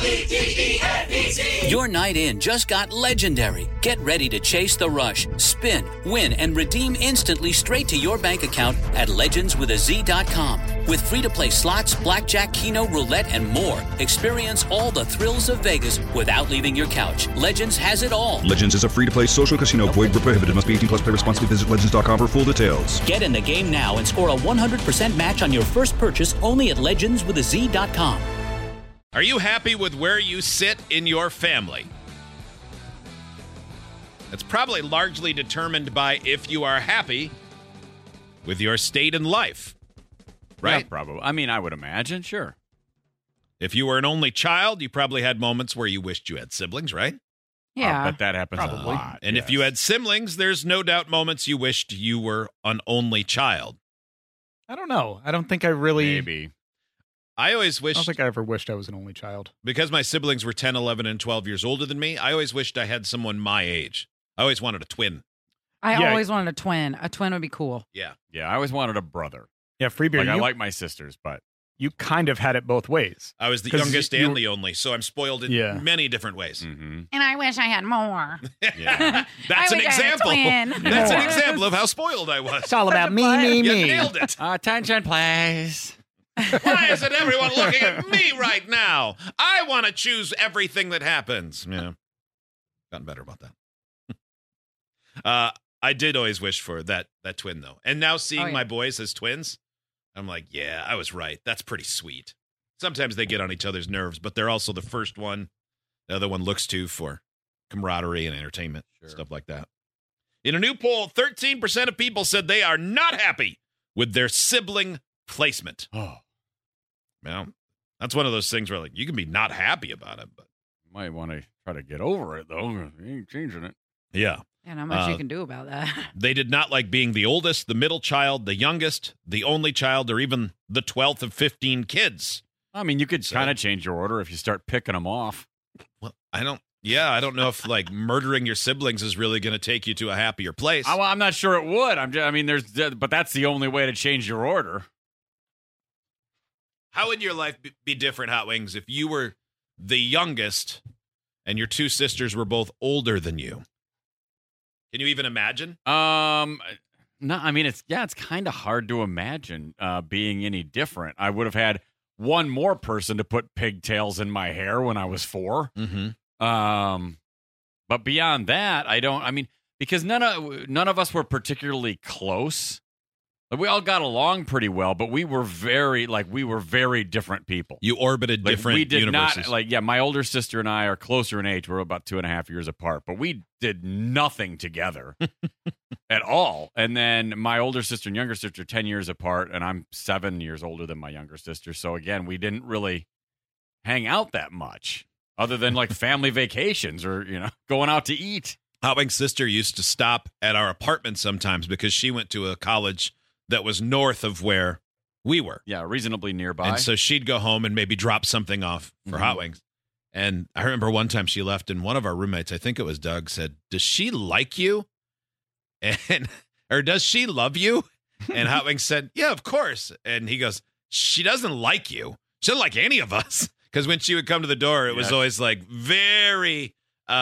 L-E-G-E-N-E-T. Your night in just got legendary. Get ready to chase the rush, spin, win, and redeem instantly straight to your bank account at legendswithaz.com. With free-to-play slots, blackjack, keno, roulette, and more. Experience all the thrills of Vegas without leaving your couch. Legends has it all. Legends is a free-to-play social casino. Void where prohibited. Must be 18 plus. Play responsibly. Visit legends.com for full details. Get in the game now and score a 100% match on your first purchase only at legendswithaz.com. Are you happy with where you sit in your family? It's probably largely determined by if you are happy with your state in life. Right? Yeah, probably. I mean, I would imagine, sure. If you were an only child, you probably had moments where you wished you had siblings, right? Yeah. But that happens probably. a lot. And if you had siblings, there's no doubt moments you wished you were an only child. I don't know. I don't think I really... Maybe. I always I wished... don't think I ever wished I was an only child. Because my siblings were 10, 11, and 12 years older than me, I always wished I had someone my age. I always wanted a twin. I always wanted a twin. A twin would be cool. Yeah. Yeah, I always wanted a brother. Yeah, Freebeer, I like my sisters, but... You kind of had it both ways. I was the youngest and the only, so I'm spoiled in many different ways. Mm-hmm. And I wish I had more. Yeah. That's I an wish I had a example. twin. That's an example of how spoiled I was. It's all about me. You nailed it. Attention, please. Why isn't everyone looking at me right now? I want to choose everything that happens. Yeah. Gotten better about that. I did always wish for that twin, though. And now seeing my boys as twins, I'm like, yeah, I was right. That's pretty sweet. Sometimes they get on each other's nerves, but they're also the first one the other one looks to for camaraderie and entertainment, stuff like that. In a new poll, 13% of people said they are not happy with their sibling placement. Oh. Well, that's one of those things where, like, you can be not happy about it, but you might want to try to get over it, though. You ain't changing it. Yeah. And how much you can do about that. They did not like being the oldest, the middle child, the youngest, the only child, or even the 12th of 15 kids. I mean, you could kind of change your order if you start picking them off. Well, I don't know if, like, murdering your siblings is really going to take you to a happier place. I'm not sure it would. But that's the only way to change your order. How would your life be different, Hot Wings, if you were the youngest and your two sisters were both older than you? Can you even imagine? No, I mean, it's kind of hard to imagine being any different. I would have had one more person to put pigtails in my hair when I was 4. Mm-hmm. But beyond that, because none of us were particularly close. Like, we all got along pretty well, but we were very different people. You orbited different we did universes. Not, my older sister and I are closer in age. We're about 2.5 years apart, but we did nothing together at all. And then my older sister and younger sister, 10 years apart, and I'm 7 years older than my younger sister. So again, we didn't really hang out that much other than like family vacations or, going out to eat. Hot Wings' sister used to stop at our apartment sometimes because she went to a college that was north of where we were. Yeah, reasonably nearby. And so she'd go home and maybe drop something off for Hot Wings. And I remember one time she left and one of our roommates, I think it was Doug, said, "Does she like you? Or does she love you?" And Hot Wings said, "Yeah, of course." And he goes, "She doesn't like you. She doesn't like any of us." Because when she would come to the door, it was always like very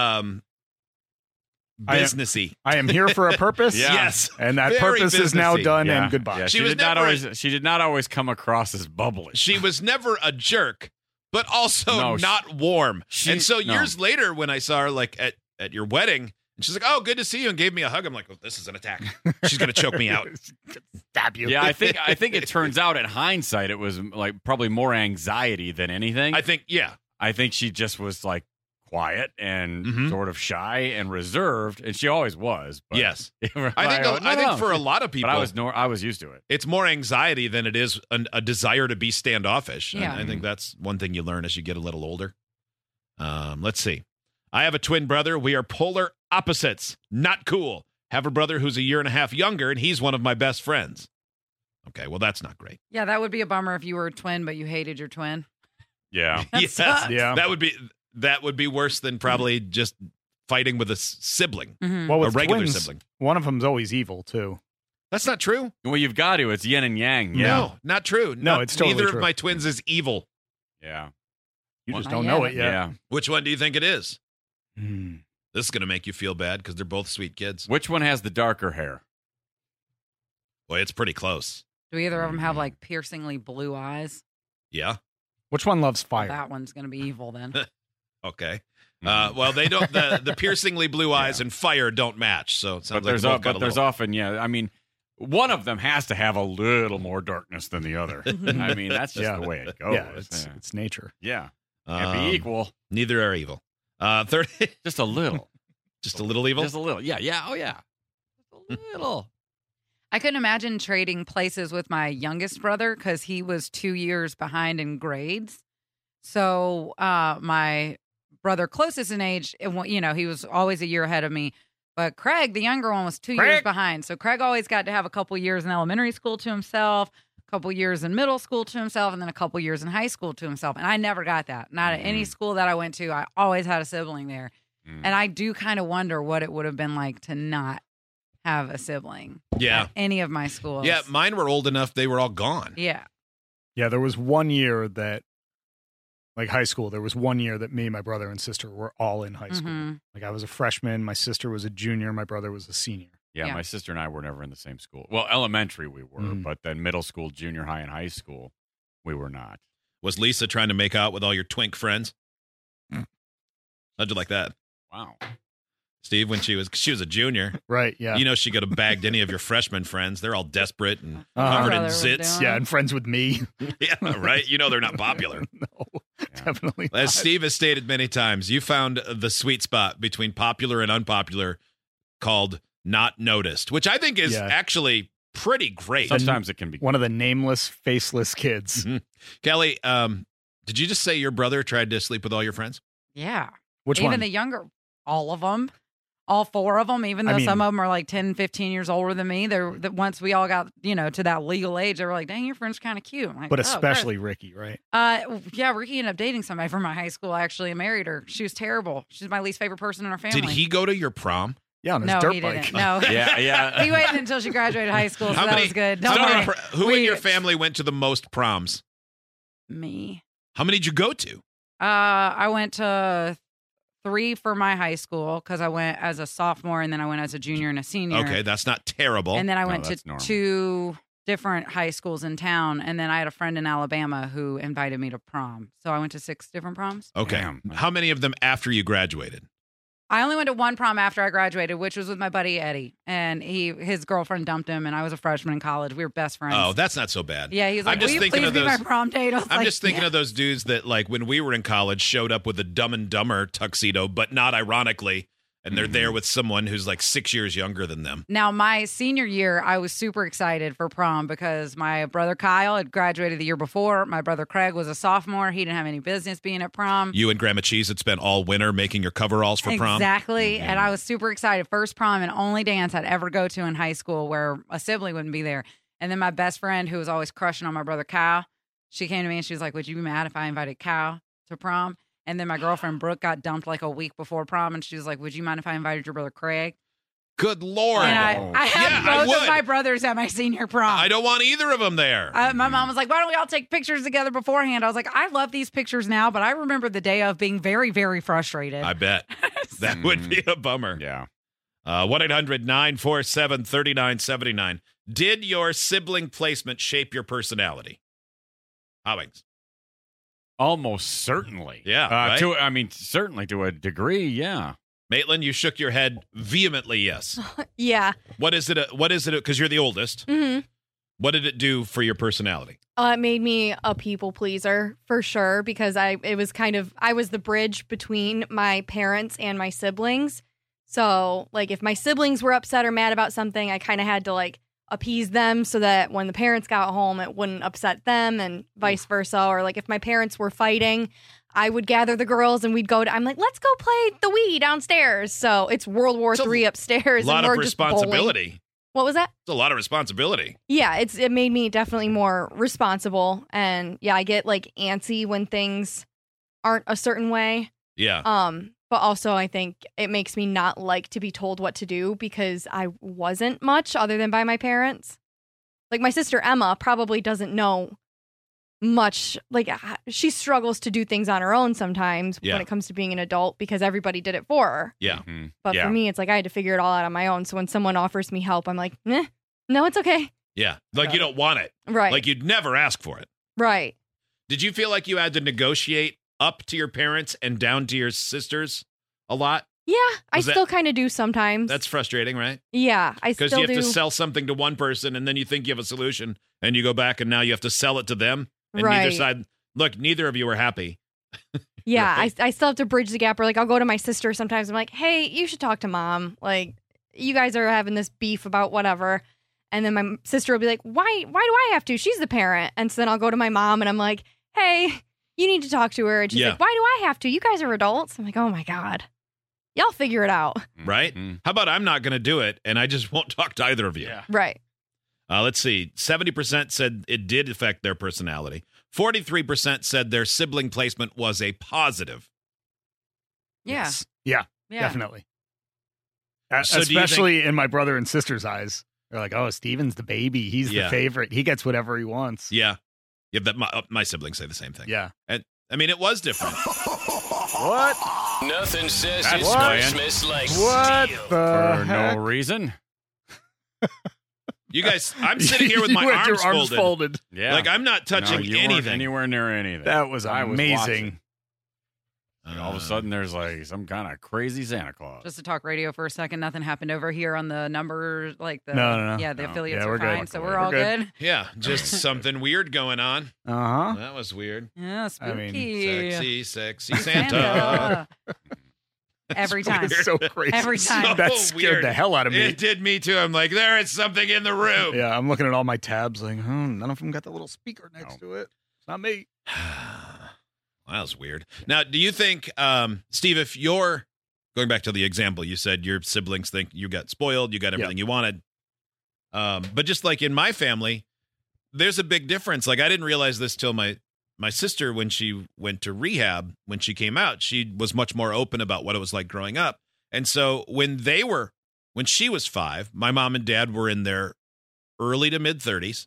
businessy. I am here for a purpose. Yes. And that Very purpose is now businessy. done and goodbye. Yeah, She she did not always come across as bubbly. She was never a jerk, but also not warm. And so years later, when I saw her like at your wedding, and she's like, "Oh, good to see you," and gave me a hug. I'm like, "Oh, this is an attack. She's gonna choke me out, stab you." Yeah, I think it turns out in hindsight it was like probably more anxiety than anything. I think she just was like quiet and sort of shy and reserved, and she always was. But yes, I think for a lot of people, but I was used to it. It's more anxiety than it is a desire to be standoffish. Yeah. I think that's one thing you learn as you get a little older. Let's see. I have a twin brother. We are polar opposites. Not cool. Have a brother who's a year and a half younger, and he's one of my best friends. Okay, well, that's not great. Yeah, that would be a bummer if you were a twin, but you hated your twin. Yeah. Yes. Yeah. That would be worse than probably just fighting with a sibling, Well, with a regular twins, sibling. one of them's always evil too. That's not true. Well, you've got to. It's yin and yang. Yeah. No, not true. No, it's totally neither true. of my twins is evil. Yeah. You just Well, don't not know yet. it yet. Yeah. Which one do you think it is? Hmm. This is going to make you feel bad because they're both sweet kids. Which one has the darker hair? Boy, it's pretty close. Do either of them have like piercingly blue eyes? Yeah. Which one loves fire? That one's going to be evil then. Okay. Mhm. Well, they don't. The piercingly blue eyes and fire don't match. So it sounds But there's like they both got a there's little- often, yeah. I mean, one of them has to have a little more darkness than the other. I mean, that's just Yeah. the way it goes. Yeah, it's nature. Yeah. Can't be Um, equal. Neither are evil. 30, Just a little. just a little evil. Just a little. Yeah. Yeah. Oh, yeah. Just a little. I couldn't imagine trading places with my youngest brother because he was 2 years behind in grades. So my brother closest in age, he was always a year ahead of me. But Craig, the younger one, was 2 years Craig. behind. So Craig always got to have a couple years in elementary school to himself, a couple years in middle school to himself, and then a couple years in high school to himself. And I never got that. Not at any school that I went to. I always had a sibling there. Mm. And I do kind of wonder what it would have been like to not have a sibling Yeah. at any of my schools. Yeah. Mine were old enough; they were all gone. Yeah. Yeah, there was 1 year that, like high school, there was 1 year that me, my brother, and sister were all in high school. Mhm. Like I was a freshman, my sister was a junior, my brother was a senior. Yeah, Yeah. my sister and I were never in the same school. Well, elementary we were, Mm. but then middle school, junior high, and high school, we were not. Was Lisa trying to make out with all your twink friends? How'd you like that, Wow. Steve? When she was a junior, Right, yeah. you know she could have bagged any of your freshman friends. They're all desperate and Uh-huh. covered in Brother was zits. doing. Yeah, and friends with me. Yeah, right. You know they're not popular. No, Yeah. definitely not. As Steve has stated many times, you found the sweet spot between popular and unpopular called not noticed, which I think is Yeah. actually pretty great. Sometimes it can be. One of the nameless, faceless kids. Kelly, did you just say your brother tried to sleep with all your friends? Yeah. Which Even one? the younger, all of them, all four of them, even though I mean- some of them are like 10, 15 years older than me. Once we all got, to that legal age, they were like, dang, your friend's kind of cute. I'm like, But "Oh, especially Ricky, right? yeah, Ricky ended up dating somebody from my high school, actually, and married her. She was terrible. She's my least favorite person in our family. Did he go to your prom? Yeah, on his No, dirt he bike. didn't. No. Yeah. He waited until she graduated high school, so that was good. Don't worry. Who in We- your family went to the most proms? Me. How many did you go to? I went to 3 for my high school because I went as a sophomore and then I went as a junior and a senior. Okay, that's not terrible. And then I No, went to that's normal. 2 different high schools in town. And then I had a friend in Alabama who invited me to prom. So I went to 6 different proms. Okay. Damn. How many of them after you graduated? I only went to 1 prom after I graduated, which was with my buddy Eddie. And his girlfriend dumped him, and I was a freshman in college. We were best friends. Oh, that's not so bad. yeah, he's like, I'm just will you thinking please of be my those- prom date? I was I'm like, just thinking yeah. of those dudes that, like, when we were in college, showed up with a Dumb and Dumber tuxedo, but not ironically, and they're there with someone who's like 6 years younger than them. Now, my senior year, I was super excited for prom because my brother Kyle had graduated the year before. My brother Craig was a sophomore. He didn't have any business being at prom. You and Grandma Cheese had spent all winter making your coveralls for prom. Exactly. And I was super excited. First prom and only dance I'd ever go to in high school where a sibling wouldn't be there. And then my best friend, who was always crushing on my brother Kyle, she came to me and she was like, would you be mad if I invited Kyle to prom? And then my girlfriend Brooke got dumped like a week before prom. And she was like, would you mind if I invited your brother Craig? Good Lord. And I had Yeah, I both of would. my brothers at my senior prom. I don't want either of them there. My mom was like, why don't we all take pictures together beforehand? I was like, I love these pictures now, but I remember the day of being very, very frustrated. I bet. That would be a bummer. Yeah. 1-800-947-3979. Did your sibling placement shape your personality? Howings. Almost certainly. Yeah, right? Certainly to a degree. Yeah. Maitland, you shook your head vehemently yes. Yeah. What is it? Because you're the oldest. hmm What did it do for your personality? It made me a people pleaser for sure because I was the bridge between my parents and my siblings. So like if my siblings were upset or mad about something, I kind of had to like appease them so that when the parents got home, it wouldn't upset them and vice versa. Or like if my parents were fighting, I would gather the girls and I'm like, let's go play the Wii downstairs. So it's World War It's a III upstairs. A lot and of we're just bowling. responsibility. What was that? It's a lot of responsibility. Yeah, it made me definitely more responsible. And yeah, I get like antsy when things aren't a certain way. Yeah. But also I think it makes me not like to be told what to do because I wasn't much other than by my parents. Like my sister Emma probably doesn't know much like she struggles to do things on her own sometimes Yeah. when it comes to being an adult because everybody did it for her. Yeah. But Yeah. for me, it's like I had to figure it all out on my own. So when someone offers me help, I'm like, no, it's okay. Yeah. Like you don't want it. Right. Like you'd never ask for it. Right. Did you feel like you had to negotiate up to your parents and down to your sisters a lot? Yeah, I Was that- still kind of do sometimes. That's frustrating, right? yeah, I still Because you have do. to sell something to one person and then you think you have a solution and you go back and now you have to sell it to them. And neither Right. side, look, neither of you are happy. Yeah, Right. I still have to bridge the gap. Or like I'll go to my sister sometimes. I'm like, hey, you should talk to mom. Like you guys are having this beef about whatever. And then my sister will be like, why do I have to? She's the parent. And so then I'll go to my mom and I'm like, hey, you need to talk to her. And she's Yeah. like, why do I have to? You guys are adults. I'm like, oh my God. Y'all figure it out. Right? How about I'm not going to do it and I just won't talk to either of you? Yeah. Right. Let's see. 70% said it did affect their personality. 43% said their sibling placement was a positive. Yeah. Yes. Yeah, Yeah. definitely. So do you Especially in my brother and sister's eyes. They're like, oh, Steven's the baby. He's Yeah. the favorite. He gets whatever he wants. Yeah. Yeah, that my siblings say the same thing. Yeah. And I mean, it was different. What? Nothing says That's it's swaying. Christmas like What steel. the For heck? no reason. You guys, I'm sitting here with my You had arms, your arms folded. folded. Yeah. Like I'm not touching No, you weren't anything. anywhere near anything. That was I was amazing. watching. Like, all of a sudden, there's like some kind of crazy Santa Claus. Just to talk radio for a second, nothing happened over here on the numbers, like the No. yeah, the No. affiliates Yeah, are we're good. fine, so We're we're all good. good. Yeah, just something weird going on. Uh-huh. That was weird. Yeah, I mean, spooky. Sexy Santa. Every time. It's so crazy. Every time. That So scared weird. the hell out of me. It did me too. I'm like, there is something in the room. Yeah, I'm looking at all my tabs like, none of them got the little speaker next to it. It's not me. That was weird. Now, do you think, Steve, if you're going back to the example, you said your siblings think you got spoiled, you got everything you wanted. But just like in my family, there's a big difference. Like I didn't realize this till my sister, when she went to rehab, when she came out, she was much more open about what it was like growing up. And so when she was 5, my mom and dad were in their early to mid 30s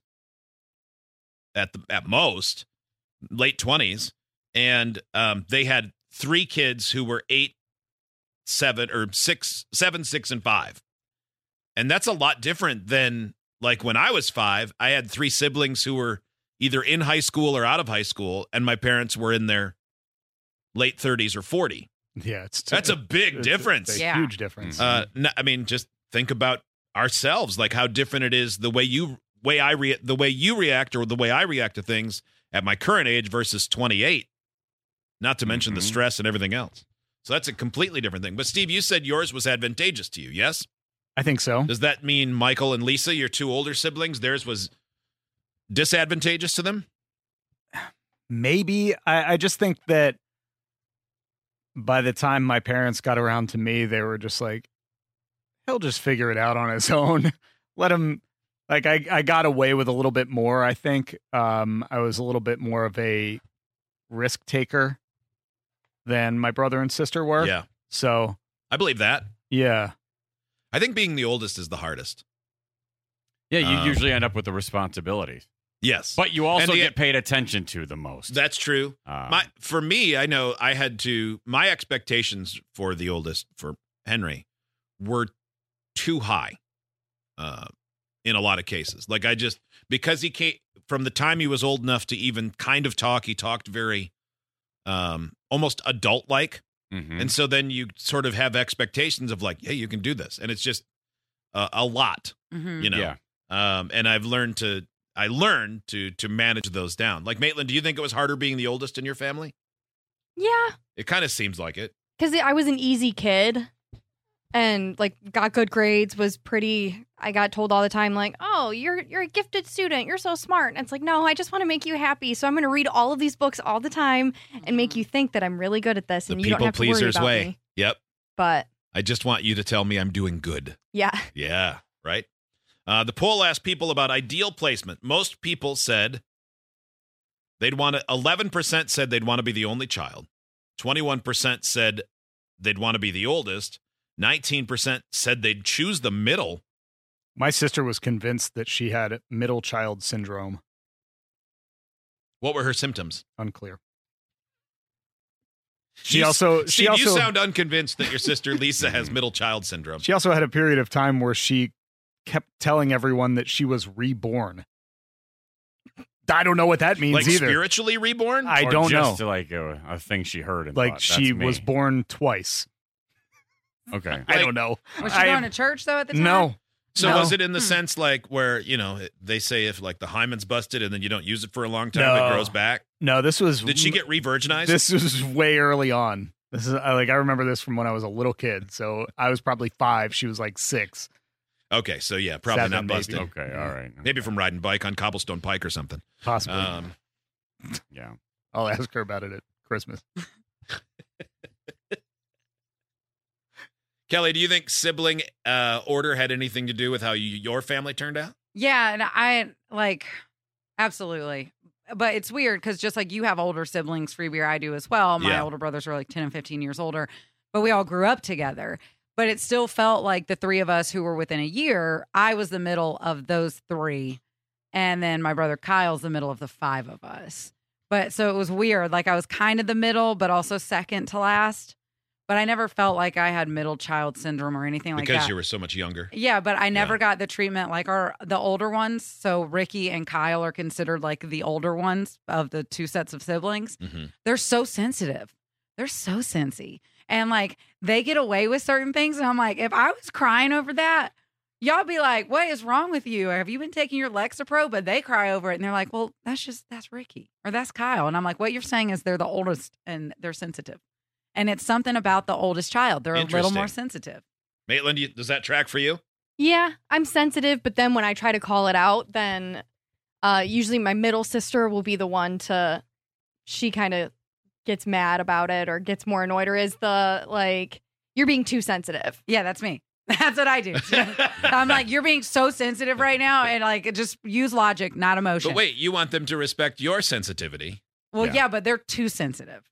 at most, late 20s. And they had 3 kids who were 8, 7, 6, and 5. And that's a lot different than like when I was 5, I had 3 siblings who were either in high school or out of high school, and my parents were in their late 30s or 40. Yeah, That's a big difference. It's a Yeah. huge difference. I mean, just think about ourselves, like how different it is the way you react or the way I react to things at my current age versus 28. Not to mention the stress and everything else. So that's a completely different thing. But Steve, you said yours was advantageous to you, yes? I think so. Does that mean Michael and Lisa, your 2 older siblings, theirs was disadvantageous to them? Maybe. I just think that by the time my parents got around to me, they were just like, he'll just figure it out on his own. Let him, like, I got away with a little bit more, I think. I was a little bit more of a risk taker than my brother and sister were. Yeah. So, I believe that. yeah. I think being the oldest is the hardest. Yeah, you usually end up with the responsibilities, Yes. but you also And get paid attention to the most. That's true. Um, For me, I know I had to, my expectations for the oldest, for Henry, were too high in a lot of cases. Like because he came, from the time he was old enough to even kind of talk, he talked very almost adult-like. mhm. And so then you sort of have expectations of like, hey, you can do this. And it's just a lot, Mhm. you know? Yeah. And I learned to manage those down. Like Maitland, do you think it was harder being the oldest in your family? Yeah. It kind of seems like it. Because I was an easy kid and like got good grades, I got told all the time like, oh, you're a gifted student, you're so smart. And it's like, no, I just want to make you happy, so I'm going to read all of these books all the time and make you think that I'm really good at this The and you don't people have to worry pleaser's about way. me. Yep. But I just want you to tell me I'm doing good. yeah. Yeah, right? The poll asked people about ideal placement. Most people said 11% said they'd want to be the only child. 21% said they'd want to be the oldest. 19% said they'd choose the middle. My sister was convinced that she had middle child syndrome. What were her symptoms? Unclear. Steve, she also you sound unconvinced that your sister Lisa has middle child syndrome. She also had a period of time where she kept telling everyone that she was reborn. I don't know what that means like either. Spiritually reborn? I Or don't just know. like a thing she heard and Like thought, she "That's me." was born twice. Okay. I don't know. Was she going to church though at the time? No. So No. was it in the sense like where, they say if like the hymen's busted and then you don't use it for a long time, it grows back? No, this was. Did she get re-virginized? This was way early on. This is I remember this from when I was a little kid. So I was probably 5. She was like 6. Okay, so yeah, probably 7 not maybe. busted. Okay. All right. Maybe from riding bike on Cobblestone Pike or something. Possibly. Yeah. I'll ask her about it at Christmas. Kelly, do you think sibling order had anything to do with how your family turned out? Yeah, and I absolutely. But it's weird because just like you have older siblings, Freebie, I do as well. My Yeah. older brothers are like 10 and 15 years older, but we all grew up together. But it still felt like the 3 of us who were within a year, I was the middle of those 3. And then my brother Kyle's the middle of the 5 of us. But so it was weird. Like I was kind of the middle, but also second to last. But I never felt like I had middle child syndrome or anything like that. Because you were so much younger. Yeah, but I never got the treatment like the older ones. So Ricky and Kyle are considered like the older ones of the 2 sets of siblings. Mm-hmm. They're so sensitive. They're so sensy. And like they get away with certain things. And I'm like, if I was crying over that, y'all be like, what is wrong with you? Have you been taking your Lexapro? But they cry over it and they're like, well, that's Ricky or that's Kyle. And I'm like, what you're saying is they're the oldest and they're sensitive. And it's something about the oldest child. They're a little more sensitive. Maitland, does that track for you? Yeah, I'm sensitive, but then when I try to call it out, then usually my middle sister will be the one she kind of gets mad about it or gets more annoyed or is the like, you're being too sensitive. Yeah, that's me. That's what I do. I'm like, you're being so sensitive right now. And like, just use logic, not emotion. But wait, you want them to respect your sensitivity. Well, yeah, but they're too sensitive.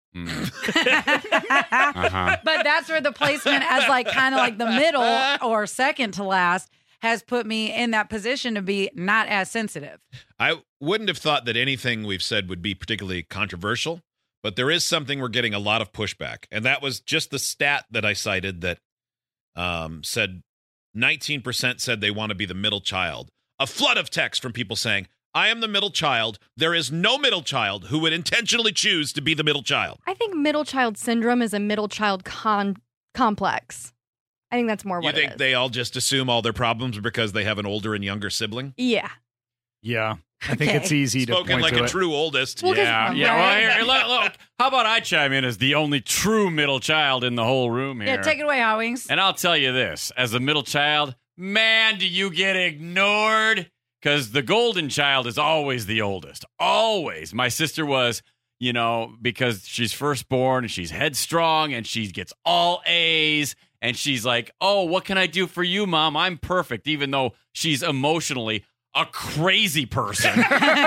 Uh-huh. But that's where the placement as like kind of like the middle or second to last has put me in that position to be not as sensitive. I wouldn't have thought that anything we've said would be particularly controversial, but there is something we're getting a lot of pushback. And that was just the stat that I cited that said 19% said they want to be the middle child. A flood of text from people saying, I am the middle child. There is no middle child who would intentionally choose to be the middle child. I think middle child syndrome is a middle child complex. I think that's more what You think it is. they all just assume all their problems are because they have an older and younger sibling? Yeah. Yeah. I think it's easy to Spoken point like to a it. true oldest. Well, 'cause- Yeah. Well, here, look. How about I chime in as the only true middle child in the whole room here? Yeah, take it away, Hot Wings. And I'll tell you this: as a middle child, man, do you get ignored? Because the golden child is always the oldest. Always. My sister was, because she's firstborn and she's headstrong and she gets all A's. And she's like, oh, what can I do for you, Mom? I'm perfect, even though she's emotionally a crazy person.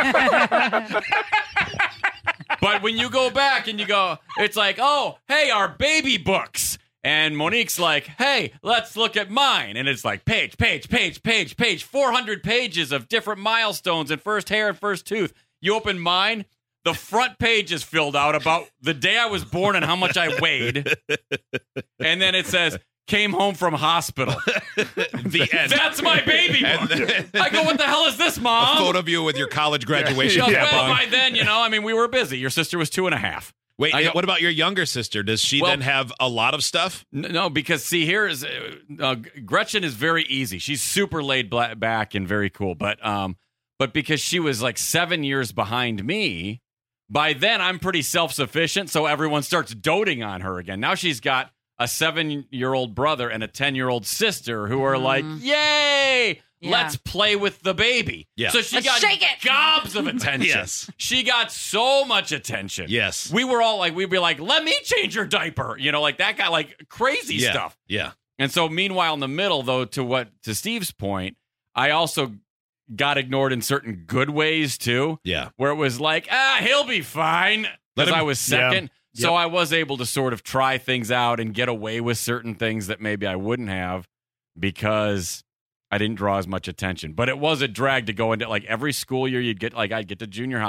But when you go back and you go, it's like, oh, hey, our baby books. And Monique's like, hey, let's look at mine. And it's like page, 400 pages of different milestones and first hair and first tooth. You open mine, the front page is filled out about the day I was born and how much I weighed. And then it says, came home from hospital. The end. That's my baby book. I go, what the hell is this, Mom? A photo of you with your college graduation. She goes, Yeah, well, Mom. by then, we were busy. Your sister was 2.5. Wait, I go- what about your younger sister? Does she then have a lot of stuff? No, because see, here is Gretchen is very easy. She's super laid back and very cool. But because she was like 7 years behind me, by then I'm pretty self-sufficient. So everyone starts doting on her again. Now she's got a 7-year-old brother and a 10-year-old sister who are like, yay! Yeah. Let's play with the baby. Yeah. So she Let's got shake it. gobs of attention. Yes. She got so much attention. Yes. We were all like, we'd be like, let me change your diaper. Like that guy, like crazy Yeah. stuff. Yeah. And so meanwhile, in the middle, though, to Steve's point, I also got ignored in certain good ways too. Yeah. Where it was like, he'll be fine. Let Because him- I was second. Yeah. So I was able to sort of try things out and get away with certain things that maybe I wouldn't have because I didn't draw as much attention. But it was a drag to go into like every school year I'd get to junior high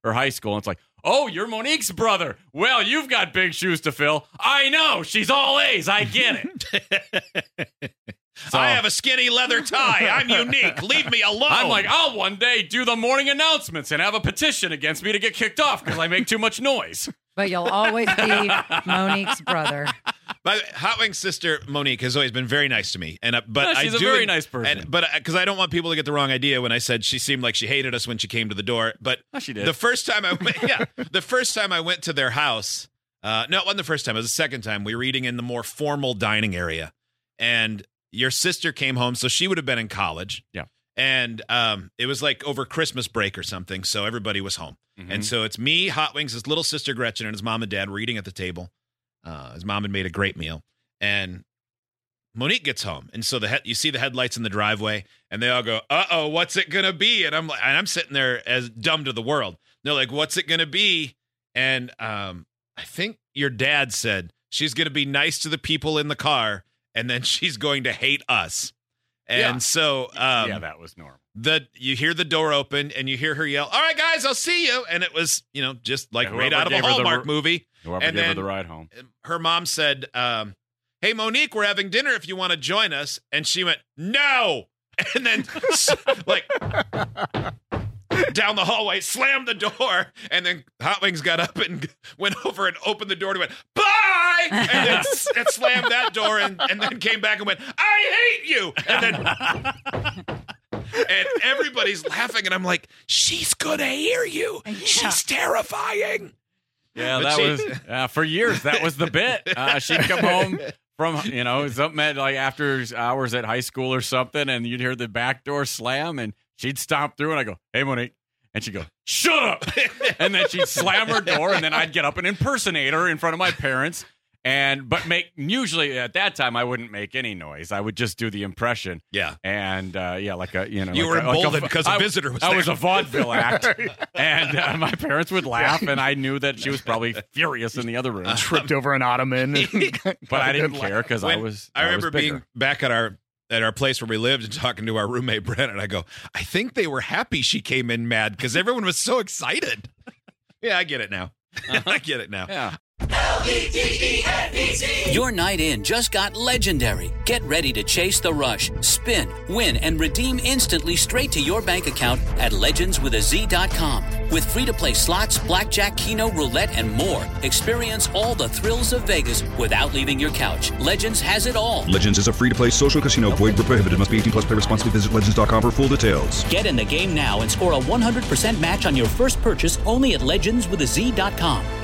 her high school. And it's like, oh, you're Monique's brother. Well, you've got big shoes to fill. I know. She's all A's. I get it. So, I have a skinny leather tie. I'm unique. Leave me alone. I'm like, I'll one day do the morning announcements and have a petition against me to get kicked off because I make too much noise. But you'll always be Monique's brother. My Hot Wings sister Monique has always been very nice to me, and she's a very nice person. But because I don't want people to get the wrong idea when I said she seemed like she hated us when she came to the door. But she did. The first time I went to their house, no, it wasn't the first time. It was the second time. We were eating in the more formal dining area, and your sister came home, so she would have been in college. Yeah. And it was like over Christmas break or something, so everybody was home. Mm-hmm. And so it's me, Hot Wings, his little sister Gretchen, and his mom and dad were eating at the table. His mom had made a great meal. And Monique gets home. And so you see the headlights in the driveway, and they all go, uh-oh, what's it going to be? And I'm sitting there as dumb to the world. They're like, what's it going to be? And I think your dad said, she's going to be nice to the people in the car, and then she's going to hate us. And so that was normal. You hear the door open and you hear her yell, all right, guys, I'll see you. And it was, just like right out of a Hallmark movie. Whoever gave her the ride home. Her mom said, hey, Monique, we're having dinner if you want to join us. And she went, no. And then like down the hallway, slammed the door. And then Hot Wings got up and went over and opened the door and went, bye. And then it slammed that door and then came back and went, I hate you. And everybody's laughing. And I'm like, she's going to hear you. Yeah. She's terrifying. Yeah, that was for years. That was the bit. She'd come home from, something at like after hours at high school or something. And you'd hear the back door slam and she'd stomp through and I go, hey, Monique. And she'd go, shut up. And then she'd slam her door. And then I'd get up and impersonate her in front of my parents. But usually at that time, I wouldn't make any noise. I would just do the impression. Yeah. And, like a, You were emboldened because a visitor was there. I was a vaudeville act. And my parents would laugh, and I knew that she was probably furious in the other room. Tripped over an ottoman. But I didn't care because I remember being back at our place where we lived and talking to our roommate, Brent, and I go, I think they were happy she came in mad because everyone was so excited. Yeah, I get it now. I get it now. Yeah. L-E-G-E-N-E-Z. Your night in just got legendary. Get ready to chase the rush, spin, win, and redeem instantly straight to your bank account at legendswithaz.com. With free-to-play slots, blackjack, keno, roulette, and more. Experience all the thrills of Vegas without leaving your couch. Legends has it all. Legends is a free-to-play social casino. Void where prohibited. Must be 18 plus. Play responsibly. Visit legends.com for full details. Get in the game now and score a 100% match on your first purchase only at legendswithaz.com.